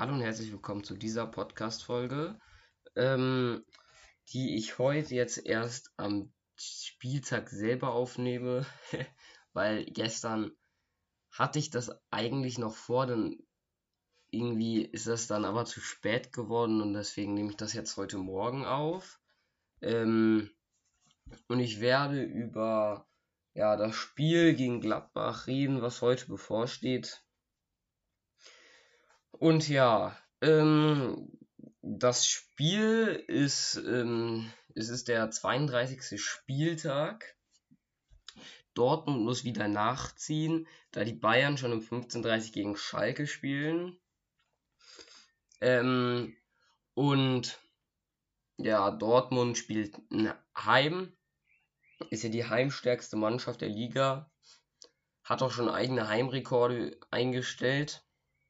Hallo und herzlich willkommen zu dieser Podcast-Folge, ähm, die ich heute jetzt erst am Spieltag selber aufnehme, weil gestern hatte ich das eigentlich noch vor, dann irgendwie ist das dann aber zu spät geworden und deswegen nehme ich das jetzt heute Morgen auf. Ähm, und ich werde über das Spiel gegen Gladbach reden, was heute bevorsteht. Und das Spiel es ist der 32. Spieltag. Dortmund muss wieder nachziehen, da die Bayern schon um 15:30 gegen Schalke spielen. Ähm, und Dortmund spielt heim, ist ja die heimstärkste Mannschaft der Liga, hat auch schon eigene Heimrekorde eingestellt.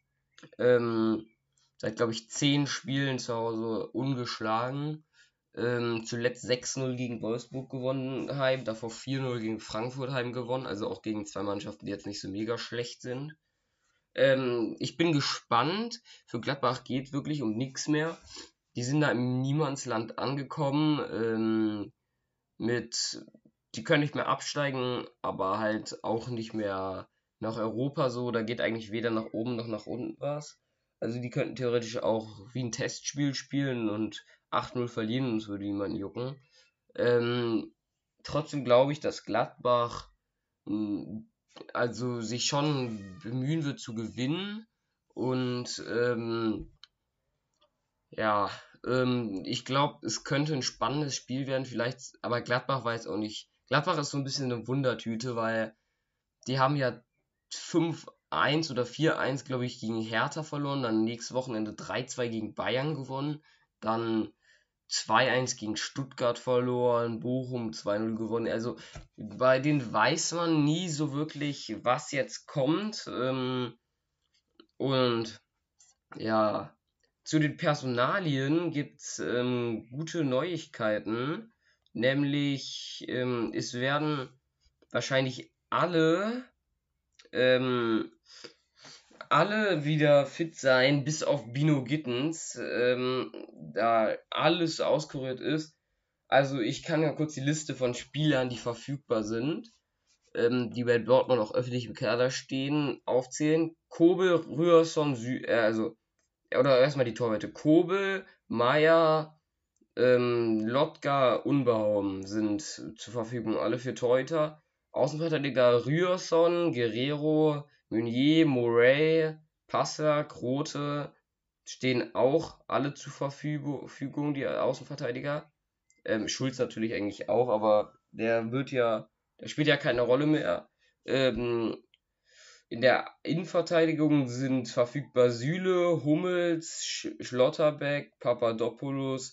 Seit, glaube ich, 10 Spielen zu Hause ungeschlagen. Zuletzt 6:0 gegen Wolfsburg gewonnen heim, davor 4:0 gegen Frankfurt heim gewonnen, also auch gegen zwei Mannschaften, die jetzt nicht so mega schlecht sind. Ich bin gespannt. Für Gladbach geht wirklich um nichts mehr. Die sind da im Niemandsland angekommen. Die können nicht mehr absteigen, aber halt auch nicht mehr nach Europa so. Da geht eigentlich weder nach oben noch nach unten was. Also die könnten theoretisch auch wie ein Testspiel spielen und 8:0 verlieren und es würde niemanden jucken. Trotzdem glaube ich, dass Gladbach also sich schon bemühen wird zu gewinnen und ja, ich glaube, es könnte ein spannendes Spiel werden, vielleicht, aber Gladbach weiß auch nicht. Gladbach ist so ein bisschen eine Wundertüte, weil die haben ja 5:1 oder 4:1, glaube ich, gegen Hertha verloren, dann nächstes Wochenende 3:2 gegen Bayern gewonnen, dann 2:1 gegen Stuttgart verloren, Bochum 2:0 gewonnen. Also bei denen weiß man nie so wirklich, was jetzt kommt. Und ja, zu den Personalien gibt's gute Neuigkeiten, nämlich es werden wahrscheinlich ähm, alle wieder fit sein, bis auf Bino Gittens, da alles ausgerührt ist. Also ich kann ja kurz die Liste von Spielern, die verfügbar sind, die bei Dortmund auch öffentlich im Kader stehen, aufzählen. Kobel, Ryerson, oder erstmal die Torwarte. Kobel, Meier, Lotka, Unbehauen sind zur Verfügung, alle für Torhüter. Außenverteidiger Ryerson, Guerrero, Meunier, Murray, Passer, Grote stehen auch alle zur Verfügung, die Außenverteidiger. Schulz natürlich eigentlich auch, aber der spielt ja keine Rolle mehr. Ähm, in der Innenverteidigung sind verfügbar Süle, Hummels, Schlotterbeck, Papadopoulos,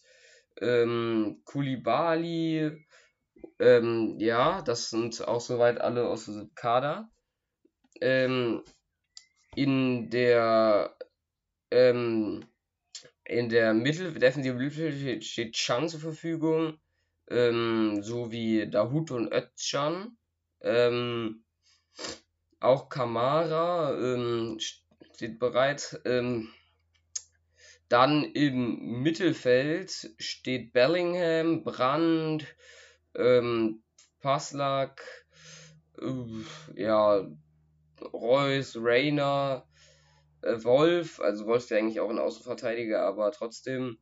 Koulibaly. Das sind auch soweit alle aus dem Kader. Ähm, in der ähm, defensiven Mittelfeld steht Can zur Verfügung, sowie Dahoud und Özcan. Auch Kamara steht bereit. Dann im Mittelfeld steht Bellingham, Brandt, Passlack, ja, Reus, Reina, Wolf, also Wolf ist ja eigentlich auch ein Außenverteidiger, aber trotzdem,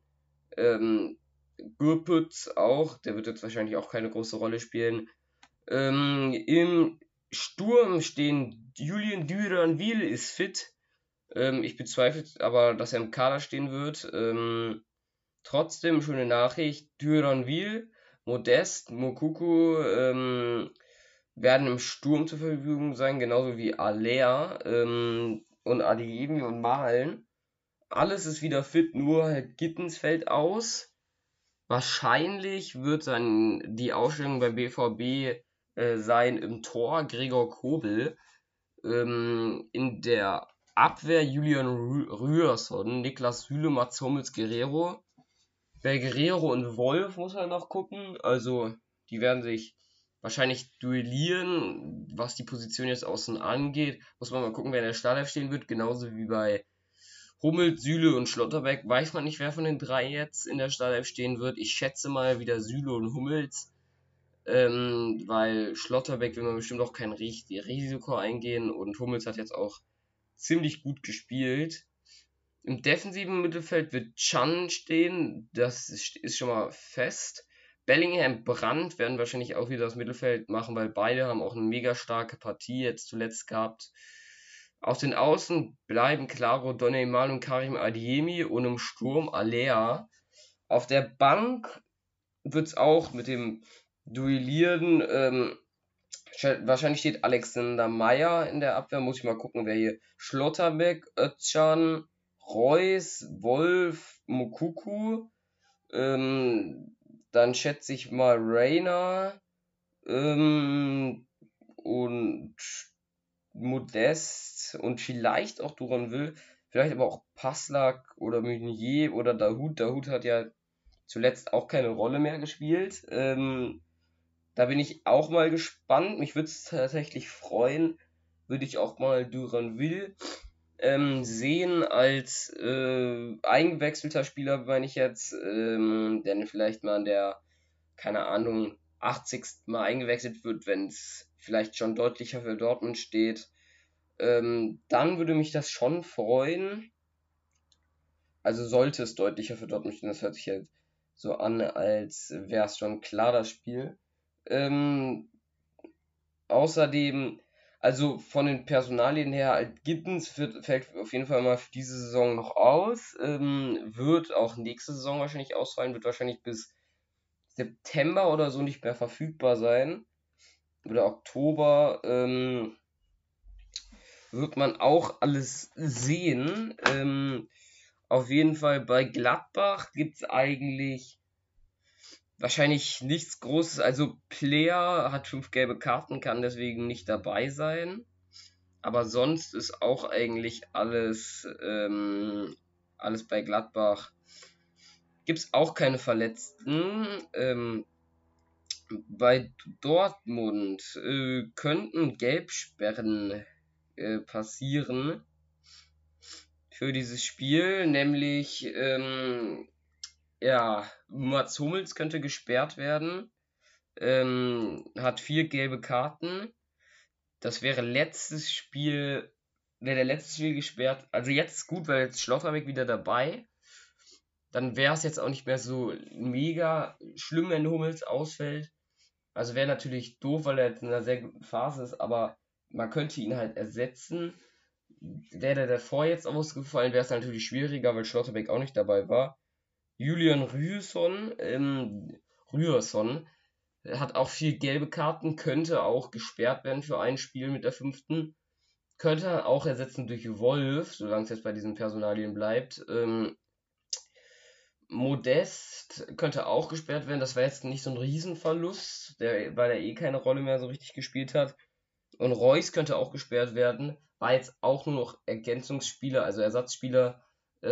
Gürpütz auch, der wird jetzt wahrscheinlich auch keine große Rolle spielen. Im Sturm stehen Julian Duranville ist fit. Ich bezweifle aber, dass er im Kader stehen wird. Trotzdem schöne Nachricht. Duranville, Modest, Mokuku werden im Sturm zur Verfügung sein, genauso wie Alea und Adeyemi und Malen. Alles ist wieder fit, nur halt Gittens fällt aus. Wahrscheinlich wird dann die Ausstellung beim BVB sein im Tor Gregor Kobel. In der Abwehr Julian Ryerson, Niklas Süle, Mats Hummels, Guerrero. Bei Guerrero und Wolf muss man noch gucken. Also die werden sich wahrscheinlich duellieren, was die Position jetzt außen angeht. Muss man mal gucken, wer in der Startelf stehen wird. Genauso wie bei Hummels, Süle und Schlotterbeck, weiß man nicht, wer von den drei jetzt in der Startelf stehen wird. Ich schätze mal wieder Süle und Hummels, weil Schlotterbeck will man bestimmt auch kein Risiko eingehen und Hummels hat jetzt auch ziemlich gut gespielt. Im defensiven Mittelfeld wird Can stehen, das ist schon mal fest. Bellingham, Brandt werden wahrscheinlich auch wieder das Mittelfeld machen, weil beide haben auch eine mega starke Partie jetzt zuletzt gehabt. Auf den Außen bleiben Claro, Donnarumma und Karim Adeyemi und im Sturm Alea. Auf der Bank wird es auch mit dem Duellieren, wahrscheinlich steht Alexander Meyer in der Abwehr, muss ich mal gucken, wer hier. Schlotterbeck, Özcan, Reus, Wolf, Moukoko, dann schätze ich mal Reina, und Modest und vielleicht auch Duranville, vielleicht aber auch Passlack oder Meunier oder Dahoud. Dahoud hat ja zuletzt auch keine Rolle mehr gespielt. Da bin ich auch mal gespannt. Mich würde es tatsächlich freuen, würde ich auch mal Duranville sehen als eingewechselter Spieler, meine ich jetzt, der vielleicht mal an der, keine Ahnung, 80. Mal eingewechselt wird, wenn es vielleicht schon deutlicher für Dortmund steht. Dann würde mich das schon freuen. Also sollte es deutlicher für Dortmund stehen, das hört sich halt so an, als wäre es schon klar, das Spiel. Außerdem, also von den Personalien her, Gittens fällt auf jeden Fall mal für diese Saison noch aus. Wird auch nächste Saison wahrscheinlich ausfallen, wird wahrscheinlich bis September oder so nicht mehr verfügbar sein. Oder Oktober. Wird man auch alles sehen. Auf jeden Fall bei Gladbach gibt es eigentlich wahrscheinlich nichts Großes. Also Player hat 5 gelbe Karten, kann deswegen nicht dabei sein. Aber sonst ist auch eigentlich alles bei Gladbach. Gibt es auch keine Verletzten. Bei Dortmund könnten Gelbsperren passieren für dieses Spiel, nämlich Mats Hummels könnte gesperrt werden, hat 4 gelbe Karten. Das wäre der letzte Spiel gesperrt. Also jetzt ist gut, weil jetzt Schlotterbeck wieder dabei. Dann wäre es jetzt auch nicht mehr so mega schlimm, wenn Hummels ausfällt. Also wäre natürlich doof, weil er jetzt in einer sehr guten Phase ist, aber man könnte ihn halt ersetzen. Wäre der davor jetzt ausgefallen, wäre es natürlich schwieriger, weil Schlotterbeck auch nicht dabei war. Julian Ryerson hat auch 4 gelbe Karten, könnte auch gesperrt werden für ein Spiel mit der 5. Könnte auch ersetzen durch Wolf, solange es jetzt bei diesen Personalien bleibt. Modest könnte auch gesperrt werden, das war jetzt nicht so ein Riesenverlust, weil er eh keine Rolle mehr so richtig gespielt hat. Und Reus könnte auch gesperrt werden, war jetzt auch nur noch Ergänzungsspieler, also Ersatzspieler,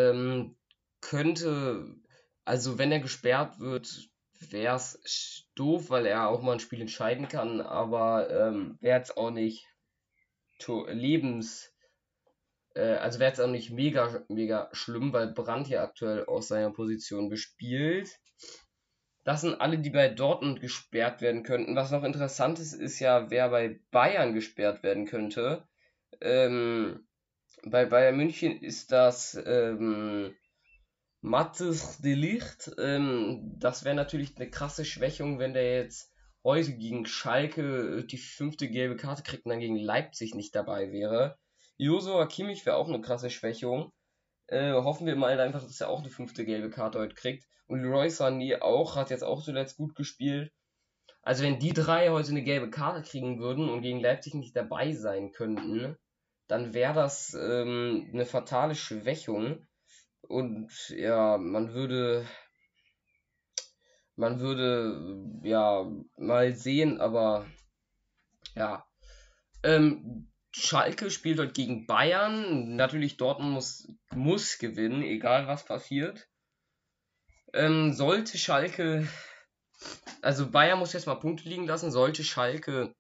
könnte, also wenn er gesperrt wird, wäre es doof, weil er auch mal ein Spiel entscheiden kann, aber wäre jetzt auch nicht also wäre jetzt auch nicht mega schlimm, weil Brandt ja aktuell aus seiner Position bespielt. Das sind alle, die bei Dortmund gesperrt werden könnten. Was noch interessant ist, ist ja, wer bei Bayern gesperrt werden könnte. Bei Bayern München ist das Mathis de Ligt. Das wäre natürlich eine krasse Schwächung, wenn der jetzt heute gegen Schalke die 5. gelbe Karte kriegt und dann gegen Leipzig nicht dabei wäre. Joshua Kimmich wäre auch eine krasse Schwächung. Hoffen wir mal einfach, dass er auch eine 5. gelbe Karte heute kriegt. Und Leroy Sané auch, hat jetzt auch zuletzt gut gespielt. Also wenn die 3 heute eine gelbe Karte kriegen würden und gegen Leipzig nicht dabei sein könnten, dann wäre das eine fatale Schwächung. Und ja, man würde ja mal sehen, aber ja. Schalke spielt heute gegen Bayern. Natürlich Dortmund muss gewinnen, egal was passiert. Sollte Schalke, also Bayern muss jetzt mal Punkte liegen lassen, sollte Schalke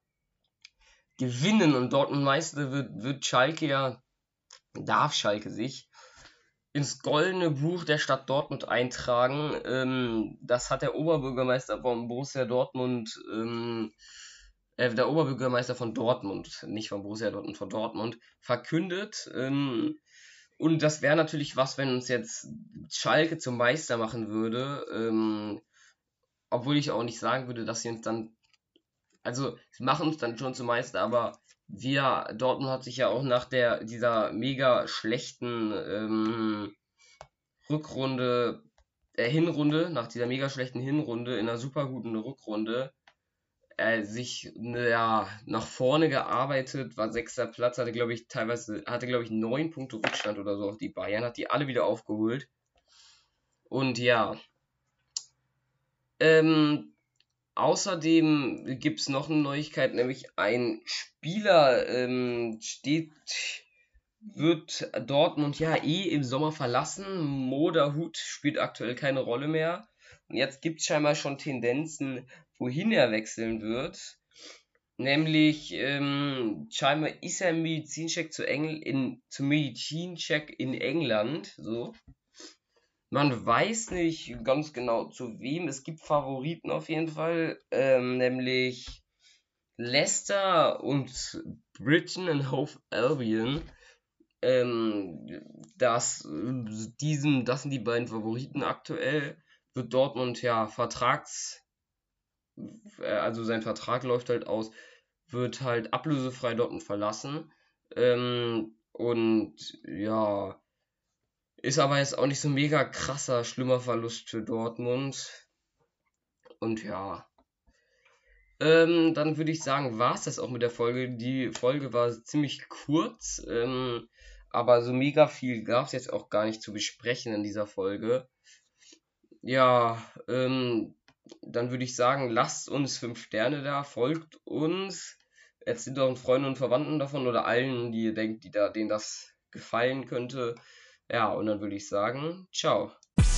gewinnen und Dortmund Meister wird Schalke ja, darf Schalke sich ins Goldene Buch der Stadt Dortmund eintragen. Das hat der Oberbürgermeister von Borussia Dortmund, der Oberbürgermeister von Dortmund, nicht von Borussia Dortmund, von Dortmund, verkündet. Und das wäre natürlich was, wenn uns jetzt Schalke zum Meister machen würde. Obwohl ich auch nicht sagen würde, dass sie uns dann, also sie machen uns dann schon zum Meister, aber Dortmund hat sich ja auch nach dieser mega schlechten Hinrunde, nach dieser mega schlechten Hinrunde in einer super guten Rückrunde, sich ja, nach vorne gearbeitet, war sechster Platz, hatte glaube ich 9 Punkte Rückstand oder so auf die Bayern, hat die alle wieder aufgeholt. Und ja, außerdem gibt es noch eine Neuigkeit, nämlich ein Spieler wird Dortmund ja im Sommer verlassen. Moderhut spielt aktuell keine Rolle mehr. Und jetzt gibt es scheinbar schon Tendenzen, wohin er wechseln wird. Nämlich scheinbar ist er zum Medizincheck in England. So. Man weiß nicht ganz genau zu wem. Es gibt Favoriten auf jeden Fall, nämlich Leicester und Brighton and Hove Albion. Das sind die beiden Favoriten aktuell. Wird Dortmund ja also sein Vertrag läuft halt aus, wird halt ablösefrei Dortmund verlassen. Und ja, ist aber jetzt auch nicht so ein mega krasser, schlimmer Verlust für Dortmund. Und ja, dann würde ich sagen, war es das auch mit der Folge. Die Folge war ziemlich kurz, aber so mega viel gab es jetzt auch gar nicht zu besprechen in dieser Folge. Ja, dann würde ich sagen, lasst uns 5 Sterne da, folgt uns, erzählt euren Freunden und Verwandten davon oder allen, die ihr denkt, denen das gefallen könnte. Ja, und dann würde ich sagen, ciao.